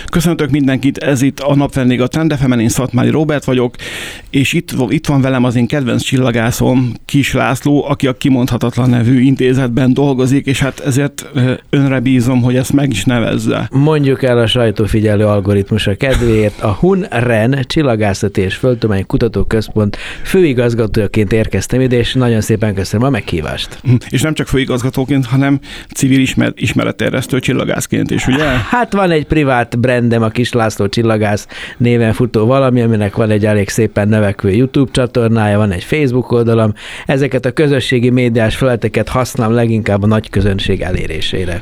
Köszöntök mindenkit, ez itt a Napvendég a Trend FM-en, én Szatmári Róbert vagyok, és itt van velem az én kedvenc csillagászom, Kiss László, aki a Kimondhatatlan nevű intézetben dolgozik, és hát ezért önre bízom, hogy ezt meg is nevezze. Mondjuk el a sajtófigyelő algoritmusa kedvéért, a HUNREN Csillagászati és Földtudományi Kutatóközpont főigazgatóként érkeztem ide, és nagyon szépen köszönöm a meghívást. És nem csak főigazgatóként, hanem civil ismeretterjesztő csillagászként is, ugye? Hát van egy privát brandem, a Kiss László Csillagász néven futó valami, aminek van egy elég szépen növekvő YouTube csatornája, van egy Facebook oldalam. Ezeket a közösségi médiás felületeket használom leginkább a nagy közönség elérésére.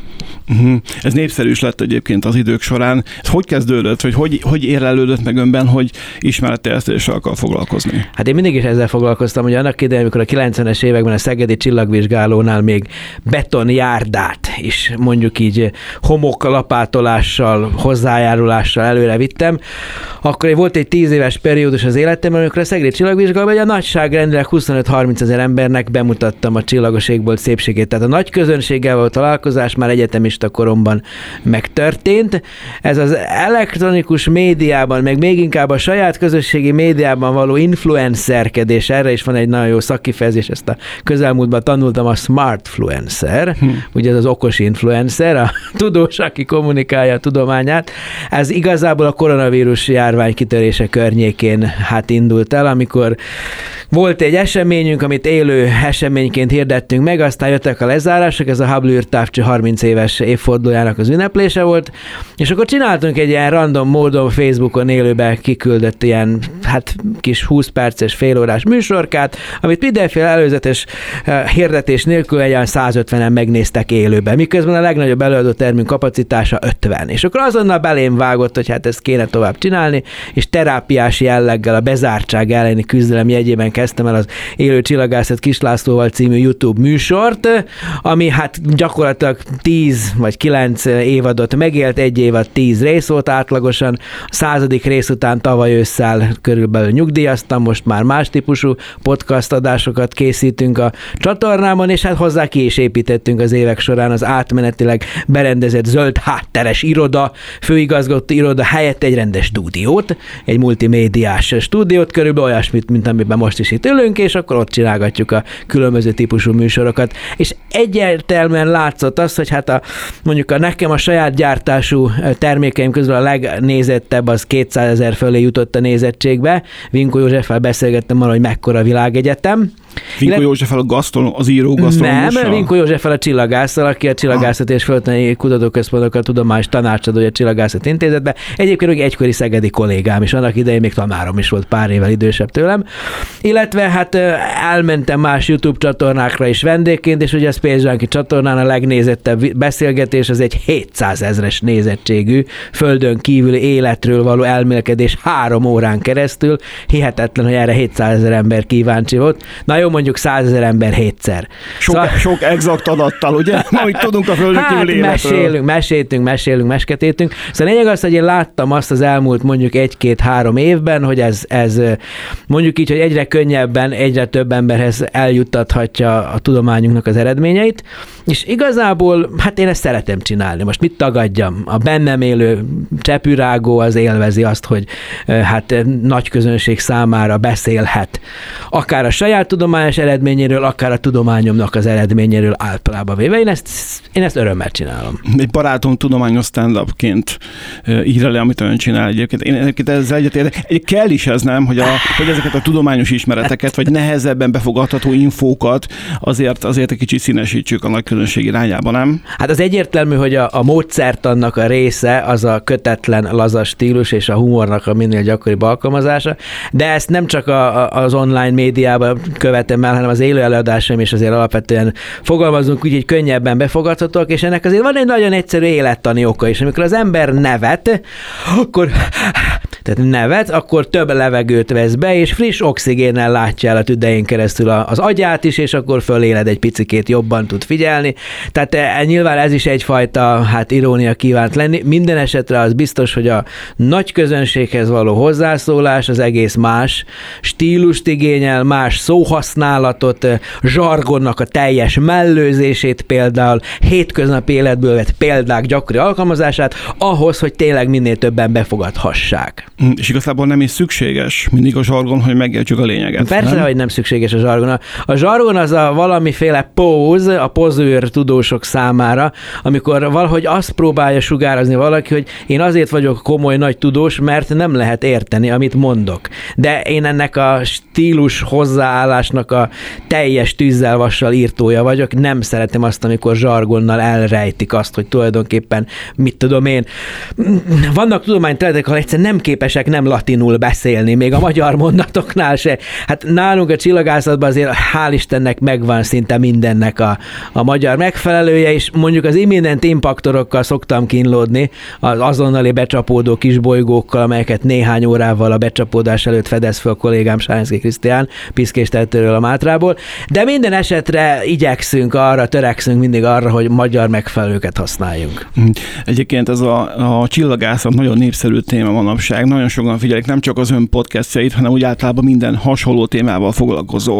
Ez népszerű is lett egyébként az idők során. Ez hogy kezdődött, vagy hogy érlelődött meg önben, hogy ismeretterjesztéssel akar foglalkozni? Hát én mindig is ezzel foglalkoztam, hogy annak idején, amikor a 90-es években a Szegedi Csillagvizsgálónál még betonjárdát is mondjuk így homoklapátolással, hozzájárulással előre vittem, akkor volt egy 10 éves periódus az életemben, amikor a Szegedi Csillagvizsgálóban egy a nagyságrendileg 25-30 ezer embernek bemutattam a csillagos égbolt szépségét. Tehát a nagy közönséggel való találkozás már egyetemista koromban megtörtént. Ez az elektronikus médiában, meg még inkább a saját közösségi médiában való influencerkedés, erre is van egy nagyon jó szakkifejezés, ezt a közelmúltban tanultam, a smartfluencer, ugye ez az okos influencer, a tudós, aki kommunikálja a tudományát. Ez igazából a koronavírus járvány kitörése környékén hát indult el, amikor volt egy eseményünk, amit élő eseményként hirdettünk meg, aztán jöttek a lezárások, ez a Hubble űrtávcső 30 éves évfordulójának az ünneplése volt, és akkor csináltunk egy ilyen random módon Facebookon élőbe kiküldött ilyen hát kis 20 perces félórás műsorkát, amit mindenféle előzetes hirdetés nélkül egy 150-en megnéztek élőben, miközben a legnagyobb előadó termünk kapacitása 50. És akkor azonnal belém vágott, hogy hát ezt kéne tovább csinálni, és terápiás jelleggel a bezártság elleni küzdelem jegyében kezdtem el az Élő Csillagászat Kiss Lászlóval című YouTube műsort, ami hát gyakorlatilag 10 vagy 9 évadot megélt, egy évad 10 rész volt átlagosan. A 100. rész után tavaly ősszel körülbelül nyugdíjaztam, most már más típusú podcast adásokat készítünk a csatornámon, és hát hozzá ki is építettünk az évek során az átmenetileg berendezett zöld hátteres iroda, főigazgató iroda helyett egy rendes stúdiót, egy multimédiás stúdiót, körülbelül olyasmit, mint amiben most is itt ülünk, és akkor ott csinálgatjuk a különböző típusú műsorokat. És egyértelműen látszott az, hogy hát mondjuk nekem a saját gyártású termékeim közül a legnézettebb az 200 000 fölé jutott a nézettségbe. Vinkó Józseffel beszélgettem arra, hogy mekkora világegyetem. Vinkó Józseffel az író gasztronómussal? Nem, Vinkó Józseffel a csillagásszal, aki a Csillagászat és Földtudományi Kutatóközpontokkal tudományos tanácsadója a Csillagászat Intézetben. Egyébként még egykori szegedi kollégám is, annak idején még tanárom is volt, pár évvel idősebb tőlem. Illetve hát elmentem más YouTube csatornákra is vendégként, és ugye a Space Junkie csatornán a legnézettebb beszélgetés az egy 700 000-es nézettségű földön kívüli életről való elmélkedés 3 órán keresztül. Hihetetlen, hogy erre 700 000 ember kíváncsi volt. Na jó, mondjuk 100 000 ember 7-szer. Sok exakt adattal, ugye? Amit tudunk a földön kívüli életről. Meskétünk. Szóval lényeg az, hogy én láttam azt az elmúlt mondjuk 1-2-3 évben, hogy ez mondjuk így, hogy egyre könnyebben, egyre több emberhez eljuttathatja a tudományunknak az eredményeit, és igazából hát én ezt szeretem csinálni. Most mit tagadjam? A bennem élő csepürágó az élvezi azt, hogy hát nagy közönség számára beszélhet. Akár a saját tudományos eredményéről, akár a tudományomnak az eredményéről általában véve. Én ezt örömmel csinálom. Egy barátom tudományos stand-upként írja le, amit ön csinál egyébként. Én egyébként ezzel egyetértek. Kell is ez, nem, hogy ezeket a tudományos ismereteket, vagy nehezebben befogadható infókat azért egy kicsit színesítsük a nagy közönség irányába, nem? Hát az egyértelmű, hogy a módszertannak a része az a kötetlen, lazas stílus és a humornak a minél gyakoribb alkalmazása, de ezt nem csak az online médiában követem el, hanem az élő előadásaim is azért alapvetően fogalmazunk úgy, hogy könnyebben befogadhatók, és ennek azért van egy nagyon egyszerű élettani oka is. Amikor az ember nevet, akkor több levegőt vesz be, és friss oxigénnel látja el a tüdején keresztül az agyát is, és akkor föléled egy picikét, jobban tud figyelni. Tehát nyilván ez is egyfajta irónia kívánt lenni. Minden esetre az biztos, hogy a nagy közönséghez való hozzászólás az egész más stílust igényel, más szóhasználat, használatot, zsargonnak a teljes mellőzését például, hétköznapi életből vett példák gyakori alkalmazását, ahhoz, hogy tényleg minél többen befogadhassák. És igazából nem is szükséges mindig a zsargon, hogy megértsük a lényeget. Persze, nem? hogy nem szükséges a zsargon. A zsargon az a valamiféle póz a pozőr tudósok számára, amikor valahogy azt próbálja sugározni valaki, hogy én azért vagyok komoly nagy tudós, mert nem lehet érteni, amit mondok. De én ennek a stílus hozzáállásnak a teljes tűzzel vassal írtója vagyok. Nem szeretem azt, amikor zsargonnal elrejtik azt, hogy tulajdonképpen, mit tudom én, vannak tudományterületek, ahol egyszerűen nem képesek nem latinul beszélni, még a magyar mondatoknál se. Hát nálunk a csillagászatban azért hál' Istennek megvan szinte mindennek a magyar megfelelője, és mondjuk az imminent impaktorokkal szoktam kínlódni, az azonnali becsapódó kisbolygókkal, amelyeket néhány órával a becsapódás előtt fedez fel a kollégám Sárnszky Krisztián, Piszkés temetőről a Mátrából, de minden esetre törekszünk mindig arra, hogy magyar megfelelőket használjunk. Egyébként ez a csillagászat nagyon népszerű téma manapság. Nagyon sokan figyelik nem csak az ön podcastjait, hanem úgy általában minden hasonló témával foglalkozó.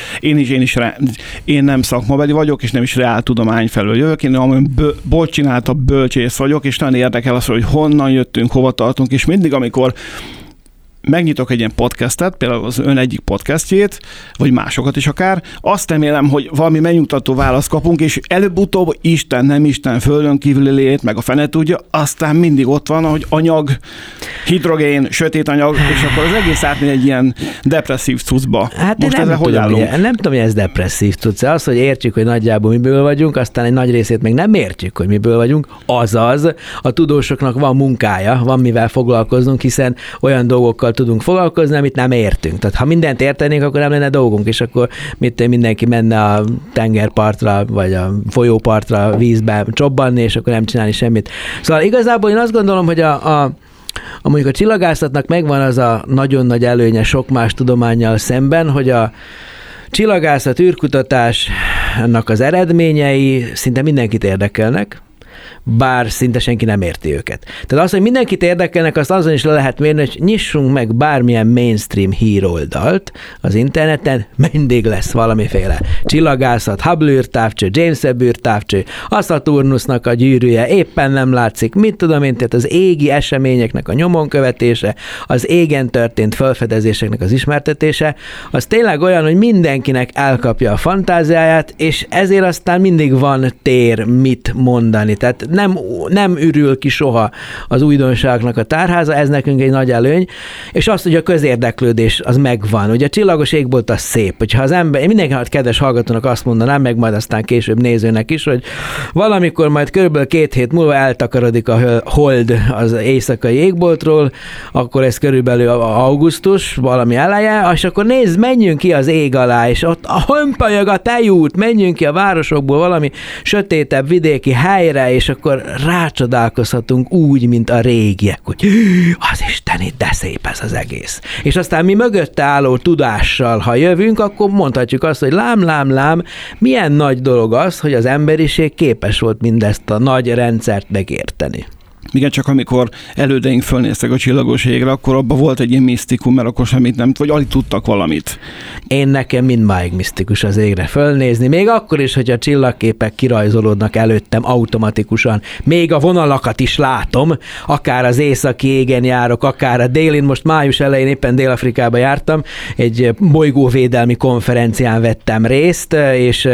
Én nem szakmabeli vagyok, és nem is reáltudomány felől jövök. Én csinálta bölcsész vagyok, és nagyon érdekel az, hogy honnan jöttünk, hova tartunk, és mindig, amikor megnyitok egy ilyen podcastet, például az ön egyik podcastjét, vagy másokat is akár, azt remélem, hogy valami megnyugtató választ kapunk, és előbb-utóbb Isten, nem Isten, földön kívüli lét, meg a fene tudja, aztán mindig ott van, hogy anyag, hidrogén, sötét anyag, és akkor az egész átmegy egy ilyen depresszív cuccba. Hát most ezzel hogy állunk? Nem tudom, hogy ez depresszív cucc. Az, hogy értjük, hogy nagyjából miből vagyunk, aztán egy nagy részét még nem értjük, hogy miből vagyunk, azaz a tudósoknak van munkája, van mivel foglalkoznunk, hiszen olyan dolgokkal tudunk foglalkozni, amit nem értünk. Tehát ha mindent értenénk, akkor nem lenne dolgunk, és akkor mindenki menne a tengerpartra, vagy a folyópartra vízbe csobbanni, és akkor nem csinálni semmit. Szóval igazából én azt gondolom, hogy mondjuk a csillagászatnak megvan az a nagyon nagy előnye sok más tudománnyal szemben, hogy a csillagászat, űrkutatásnak az eredményei szinte mindenkit érdekelnek, bár szinte senki nem érti őket. Tehát az, hogy mindenkit érdekelnek, azt azon is le lehet mérni, hogy nyissunk meg bármilyen mainstream híroldalt az interneten, mindig lesz valamiféle csillagászat, Hubble űrtávcső, James Webb űrtávcső, a Saturnusnak a gyűrűje éppen nem látszik, mit tudom én, tehát az égi eseményeknek a nyomon követése, az égen történt felfedezéseknek az ismertetése, az tényleg olyan, hogy mindenkinek elkapja a fantáziáját, és ezért aztán mindig van tér mit mondani. Tehát nem ürül ki soha az újdonságnak a tárháza, ez nekünk egy nagy előny, és azt, hogy a közérdeklődés az megvan. Ugye a csillagos égbolt az szép, hogyha az ember, én mindenki kedves hallgatónak azt mondanám, meg majd aztán később nézőnek is, hogy valamikor majd körülbelül 2 hét múlva eltakarodik a hold az éjszakai égboltról, akkor ez körülbelül augusztus, valami eleje, és akkor menjünk ki az ég alá, és ott hömpölyög a tejút, menjünk ki a városokból valami sötétebb vidéki helyre, és akkor rácsodálkozhatunk úgy, mint a régiek, hogy az Isteni, de szép ez az egész. És aztán mi mögötte álló tudással, ha jövünk, akkor mondhatjuk azt, hogy lám, milyen nagy dolog az, hogy az emberiség képes volt mindezt a nagy rendszert megérteni. Igen, csak amikor elődeink fölnéztek a csillagos égre, akkor abban volt egy ilyen misztikum, mert akkor semmit nem, vagy alig tudtak valamit. Én nekem mindmáig misztikus az égre fölnézni, még akkor is, hogy a csillagképek kirajzolódnak előttem automatikusan. Még a vonalakat is látom, akár az északi égen járok, akár a délin, most május elején éppen Dél-Afrikába jártam, egy bolygóvédelmi konferencián vettem részt, és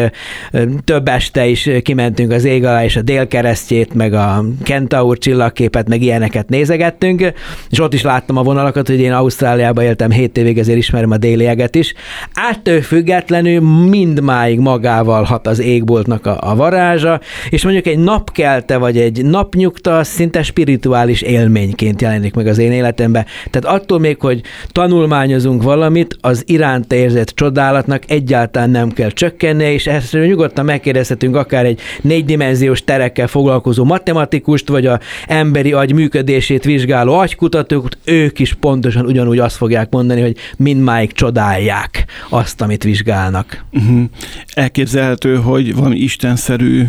több este is kimentünk az ég alá, és a Délkeresztjét, meg a Kentaur csillagképet, meg ilyeneket nézegettünk, és ott is láttam a vonalakat, hogy én Ausztráliában éltem 7 évig, ezért ismerem a déli eget is. Ettől függetlenül mindmáig magával hat az égboltnak a varázsa, és mondjuk egy napkelte, vagy egy napnyugta szinte spirituális élményként jelenik meg az én életemben. Tehát attól még, hogy tanulmányozunk valamit, az iránt érzett csodálatnak egyáltalán nem kell csökkennie, és ezt nyugodtan megkérdezhetünk akár egy 4-dimenziós terekkel foglalkozó matematikust, vagy a emberi agy működését vizsgáló agykutatók, ők is pontosan ugyanúgy azt fogják mondani, hogy mindmáig csodálják azt, amit vizsgálnak. Elképzelhető, hogy valami istenszerű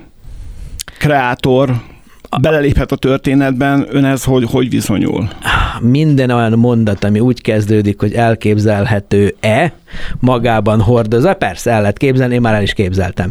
kreátor beleléphet a történetben, ön ez hogy viszonyul? Minden olyan mondat, ami úgy kezdődik, hogy elképzelhető-e, magában hordozza. Persze el lehet képzelni, én már el is képzeltem.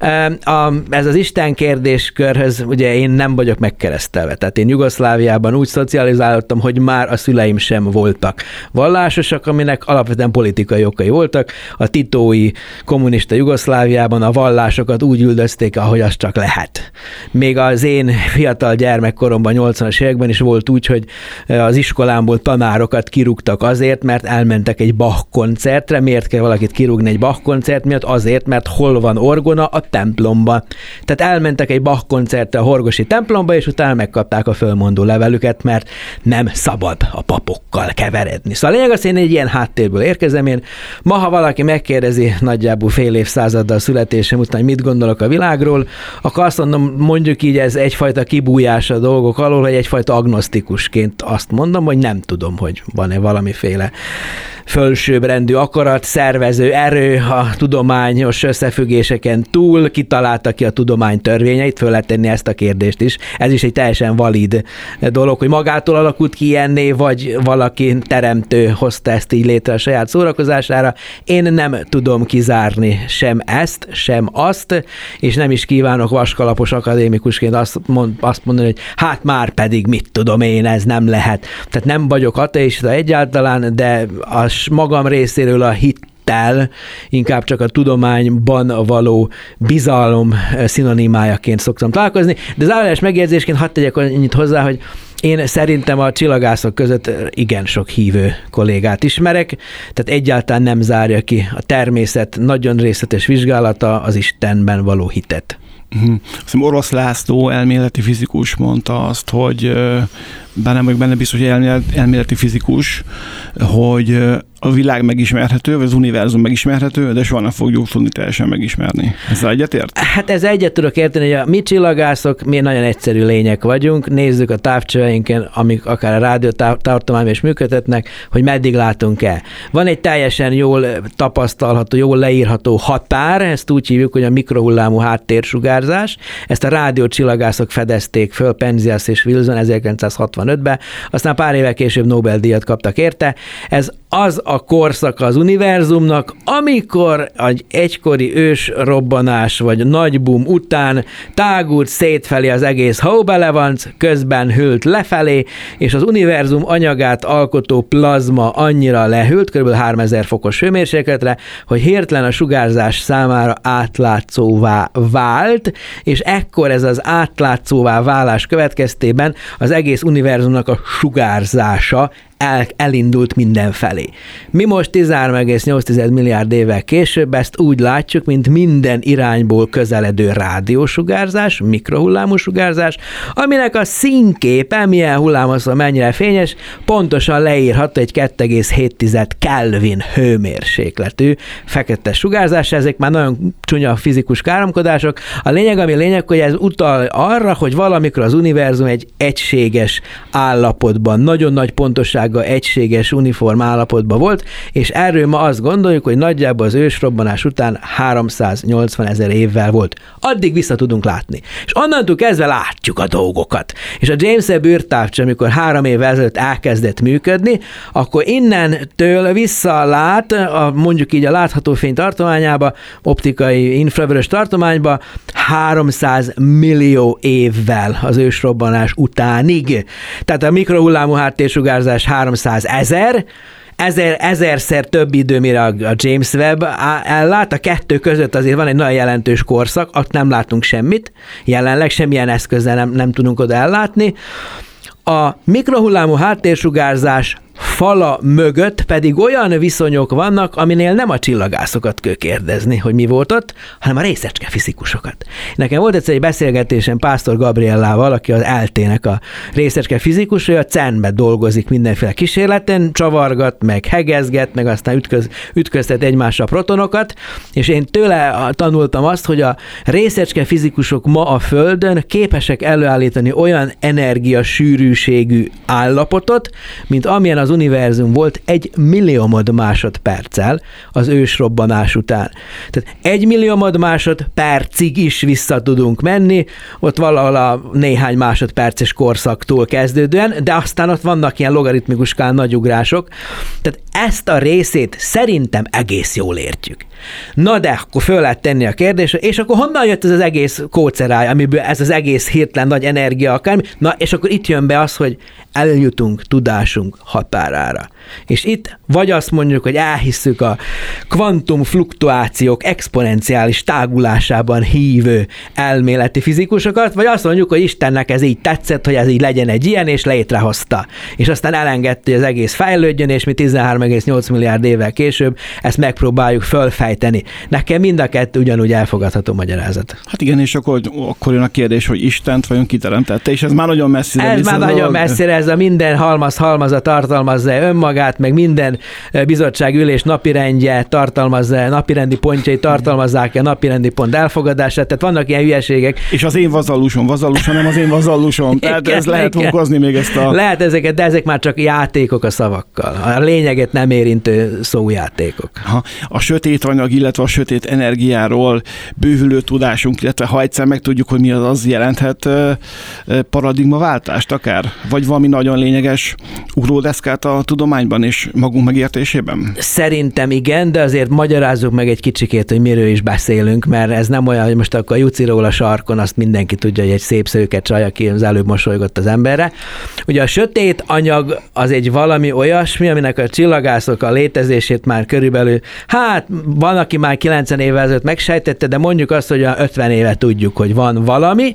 Ez az Isten kérdéskörhöz, ugye én nem vagyok megkeresztelve. Tehát én Jugoszláviában úgy szocializálódtam, hogy már a szüleim sem voltak vallásosak, aminek alapvetően politikai okai voltak. A titói kommunista Jugoszláviában a vallásokat úgy üldözték, ahogy az csak lehet. Még az én fiatal gyermekkoromban, 80-as években is volt úgy, hogy az iskolámból tanárokat kirúgtak azért, mert elmentek egy Bach koncertre. Miért kell valakit kirúgni egy Bach koncert miatt? Azért, mert hol van orgona? A templomba. Tehát elmentek egy Bach koncertre a horgosi templomba, és utána megkapták a fölmondó levelüket, mert nem szabad a papokkal keveredni. Szóval a lényeg az, én egy ilyen háttérből érkezem. Én ma, ha valaki megkérdezi nagyjából fél évszázaddal születésem után, mit gondolok a világról, akkor azt mondom, mondjuk így ez egyfajta kibújás a dolgok alól, hogy egyfajta agnosztikusként azt mondom, hogy nem tudom, hogy van-e valamiféle fölsőbbrendű akarat, szervező erő a tudományos összefüggéseken túl, kitalálta ki a tudomány törvényeit, föl lehet tenni ezt a kérdést is. Ez is egy teljesen valid dolog, hogy magától alakult ki ilyenné, vagy valaki teremtő hozta ezt így létre a saját szórakozására. Én nem tudom kizárni sem ezt, sem azt, és nem is kívánok vaskalapos akadémikusként azt mondani, hogy hát már pedig mit tudom én, ez nem lehet. Tehát nem vagyok ateista egyáltalán, de a magam részéről a hittel inkább csak a tudományban való bizalom szinonimájaként szoktam találkozni, de zárójeles megjegyzésként hadd tegyek annyit hozzá, hogy én szerintem a csillagászok között igen sok hívő kollégát ismerek, tehát egyáltalán nem zárja ki a természet nagyon részletes vizsgálata az Istenben való hitet. Azt Orosz László elméleti fizikus mondta azt, hogy bár nem vagyok benne biztos, hogy elméleti fizikus, hogy a világ megismerhető, vagy az univerzum megismerhető, de soha nem fogjuk tudni teljesen megismerni. Ezzel egyetért? Hát ezzel egyet tudok érteni, hogy a mi csillagászok, mi nagyon egyszerű lények vagyunk, nézzük a távcsöveinken, amik akár a rádiótartományban is működtetnek, hogy meddig látunk el. Van egy teljesen jól tapasztalható, jól leírható határ, ezt úgy hívjuk, hogy a mikrohullámú háttérsugárzás. Ezt a rádiócsillagászok fedezték föl, Penzias és Wilson 1965-ben, aztán pár évvel később Nobel-díjat kaptak érte. Ez az a korszak az univerzumnak, amikor egy egykori ősrobbanás vagy nagy boom után tágult szétfelé az egész Haubelevanc, közben hűlt lefelé, és az univerzum anyagát alkotó plazma annyira lehűlt, kb. 3000 fokos hőmérsékletre, hogy hirtelen a sugárzás számára átlátszóvá vált, és ekkor ez az átlátszóvá válás következtében az egész univerzumnak a sugárzása elindult mindenfelé. Mi most 13,8 milliárd évvel később ezt úgy látjuk, mint minden irányból közeledő rádiósugárzás, mikrohullámú sugárzás, aminek a színképe, milyen hullámhosszú, mennyire fényes, pontosan leírható egy 2,7 Kelvin hőmérsékletű fekete sugárzás. Ezek már nagyon csúnya fizikus káromkodások. A lényeg, hogy ez utal arra, hogy valamikor az univerzum egy egységes állapotban, nagyon nagy pontossággal egységes uniform állapotban volt, és erről ma azt gondoljuk, hogy nagyjából az ősrobbanás után 380 000 évvel volt. Addig vissza tudunk látni. És onnantól kezdve látjuk a dolgokat. És a James Webb űrtávcső, amikor 3 évvel ezelőtt elkezdett működni, akkor innentől visszalát, mondjuk így a látható fény tartományába, optikai infravörös tartományba 300 millió évvel az ősrobbanás utánig. Tehát a mikrohullámú háttérsugárzás 300 000, ezerszer több idő, mire a James Webb ellát. A kettő között azért van egy nagyon jelentős korszak, ott nem látunk semmit, jelenleg semmilyen eszközzel nem tudunk oda ellátni. A mikrohullámú háttérsugárzás fala mögött pedig olyan viszonyok vannak, aminél nem a csillagászokat kell kérdezni, hogy mi volt ott, hanem a részecskefizikusokat. Nekem volt egyszer egy beszélgetésem Pásztor Gabriellával, aki az ELTE-nek a részecskefizikus, ő a CERN-be dolgozik mindenféle kísérleten, csavargat, meg hegezget, meg aztán ütköztet egymásra protonokat, és én tőle tanultam azt, hogy a részecskefizikusok ma a Földön képesek előállítani olyan energiasűrűségű állapotot, mint amilyen az univerzum volt 1 milliómod másodperccel az ősrobbanás után. Tehát 1 milliómod másodpercig is vissza tudunk menni, ott valahol a néhány másodperces korszaktól kezdődően, de aztán ott vannak ilyen logaritmikus nagy ugrások. Tehát ezt a részét szerintem egész jól értjük. Na de akkor föl lehet tenni a kérdésre, és akkor honnan jött ez az egész kóceráj, amiből ez az egész hirtelen nagy energia akármi? Na, és akkor itt jön be az, hogy eljutunk tudásunk határára. És itt vagy azt mondjuk, hogy elhisszük a kvantum fluktuációk exponenciális tágulásában hívő elméleti fizikusokat, vagy azt mondjuk, hogy Istennek ez így tetszett, hogy ez így legyen egy ilyen, és létrehozta. És aztán elengedte, hogy az egész fejlődjön, és mi 13,8 milliárd évvel később ezt megpróbáljuk fölfejteni. Nekem mind a kettő ugyanúgy elfogadható magyarázat. Hát igen, és akkor jön a kérdés, hogy Istent vajon kiteremtette, és ez már nagyon messzire. Ez már nagyon messzire, ez a minden halmaza tartalmazza önmagát, meg minden bizottságülés napirendje tartalmazza, napirendi pontjai tartalmazzák a napirendi pont elfogadását, tehát vannak ilyen hülyeségek. És az én vazallusom, nem az én vazallusom, tehát ez lehet fokozni még ezt a... Lehet ezeket, de ezek már csak játékok a szavakkal. A lényeget nem érintő szójátékok. A sötét anyag, illetve a sötét energiáról bővülő tudásunk, illetve ha egyszer megtudjuk, hogy mi az jelenthet paradigmaváltást akár? Vagy valami nagyon lényeges ugródeszkát a tudományban és magunk megértésében? Szerintem igen, de azért magyarázzuk meg egy kicsikét, hogy miről is beszélünk, mert ez nem olyan, hogy most akkor a Juciról a sarkon azt mindenki tudja, hogy egy szép szőke csaj, aki az előbb mosolygott az emberre. Ugye a sötét anyag az egy valami olyasmi, aminek a csillagászok a létezését már körülbelül, van, aki már 90 évvel ezelőtt megsejtette, de mondjuk azt, hogy 50 éve tudjuk, hogy van valami,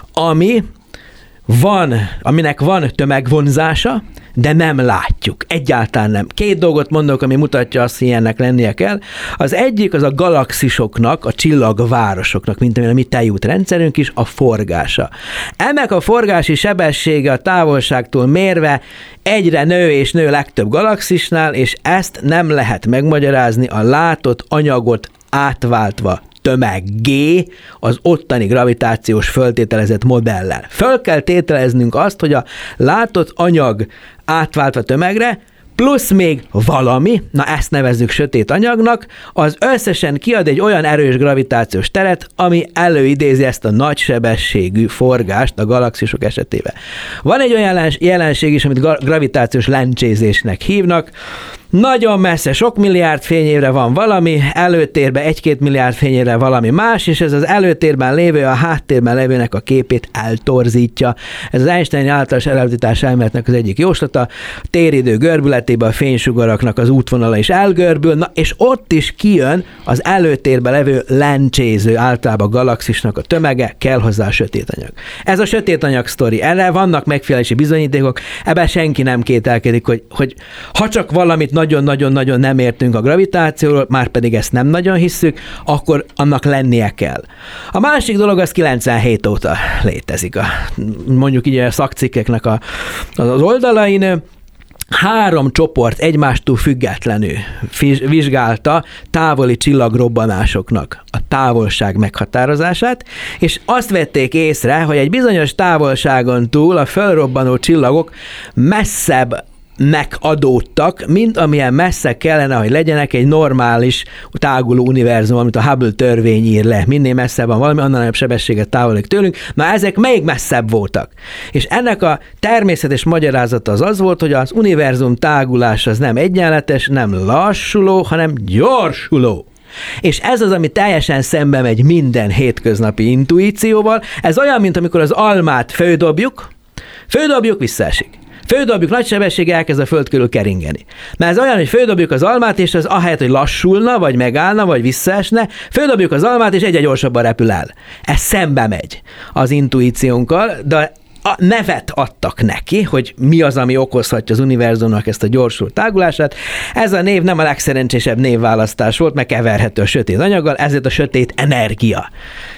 aminek van tömegvonzása, de nem látjuk. Egyáltalán nem. 2 dolgot mondok, ami mutatja azt, hogy ilyennek lennie kell. Az egyik az a galaxisoknak, a csillagvárosoknak, mint amilyen a mi tejútrendszerünk is, a forgása. Ennek a forgási sebessége a távolságtól mérve egyre nő és nő legtöbb galaxisnál, és ezt nem lehet megmagyarázni a látott anyagot átváltva tömeggé az ottani gravitációs föltételezett modellel. Föl kell tételeznünk azt, hogy a látott anyag átváltva tömegre, plusz még valami, na ezt nevezzük sötét anyagnak, az összesen kiad egy olyan erős gravitációs teret, ami előidézi ezt a nagy sebességű forgást a galaxisok esetében. Van egy olyan jelenség is, amit gravitációs lencsézésnek hívnak. Nagyon messze, sok milliárd fényévre van valami, előtérben 1-2 milliárd fényévre valami más, és ez az előtérben lévő, a háttérben lévőnek a képét eltorzítja. Ez az Einstein általános relativitás elméletnek az egyik jóslata. A téridő görbületében a fénysugaraknak az útvonala is elgörbül, na, és ott is kijön az előtérben levő lencséző, általában galaxisnak a tömege, kell hozzá a sötét anyag. Ez a sötét anyag sztori. Erre vannak megfigyelési bizonyítékok, ebben senki nem kételkedik, hogy ha csak valamit nagyon-nagyon-nagyon nem értünk a gravitációról, már pedig ezt nem nagyon hisszük, akkor annak lennie kell. A másik dolog az 97 óta létezik. Mondjuk így a szakcikkeknek az oldalain 3 csoport egymástól függetlenül vizsgálta távoli csillagrobbanásoknak a távolság meghatározását, és azt vették észre, hogy egy bizonyos távolságon túl a fölrobbanó csillagok messzebb adódtak, mint amilyen messze kellene, hogy legyenek egy normális táguló univerzum, amit a Hubble törvény ír le. Minél messzebb van valami, annál nagyobb sebességet távolodik tőlünk. Na, ezek még messzebb voltak. És ennek a természetes magyarázata az volt, hogy az univerzum tágulás az nem egyenletes, nem lassuló, hanem gyorsuló. És ez az, ami teljesen szembe megy minden hétköznapi intuícióval. Ez olyan, mint amikor az almát fődobjuk, visszaesik. Fődobjuk, nagy sebesség, elkezd a föld körül keringeni. Mert ez olyan, hogy fődobjuk az almát, és az ahelyett, hogy lassulna, vagy megállna, vagy visszaesne, fődobjuk az almát, és egyre gyorsabban repül el. Ez szembe megy az intuíciónkkal, de a nevet adtak neki, hogy mi az, ami okozhatja az univerzumnak ezt a gyorsuló tágulását. Ez a név nem a legszerencsésebb névválasztás volt, mert keverhető a sötét anyaggal, ezért a sötét energia.